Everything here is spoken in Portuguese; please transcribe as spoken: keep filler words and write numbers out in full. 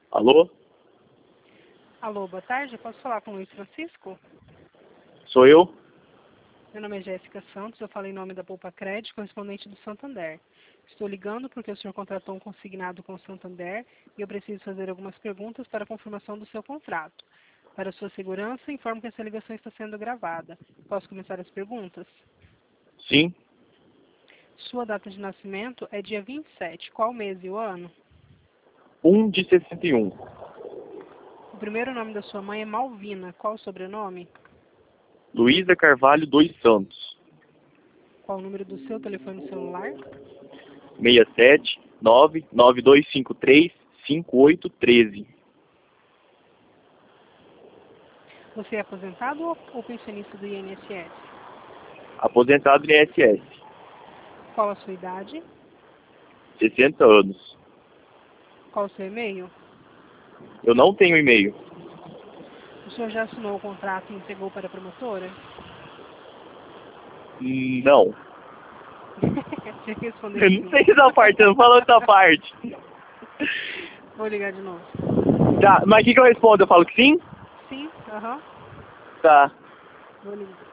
Alô? Alô, boa tarde. Posso falar com o Luiz Francisco? Sou eu? Meu nome é Jéssica Santos, eu falo em nome da Poupa Crédito, correspondente do Santander. Estou ligando porque o senhor contratou um consignado com o Santander e eu preciso fazer algumas perguntas para a confirmação do seu contrato. Para sua segurança, informo que essa ligação está sendo gravada. Posso começar as perguntas? Sim. Sua data de nascimento é dia vinte e sete. Qual mês e o ano? um de sessenta e um. O primeiro nome da sua mãe é Malvina. Qual o sobrenome? Luísa Carvalho dos Santos. Qual o número do seu telefone celular? seis sete nove nove dois cinco três cinco oito um três. Você é aposentado ou, ou pensionista do I N S S? Aposentado do I N S S. Qual a sua idade? sessenta anos. Qual o seu e-mail? Eu não tenho e-mail. O senhor já assinou o contrato e entregou para a promotora? Não. Você respondeu Eu sim. não sei essa parte, eu não falo essa parte. Vou ligar de novo. Tá, mas o que, que eu respondo? Eu falo que sim? Sim, aham. Tá. Vou ligar.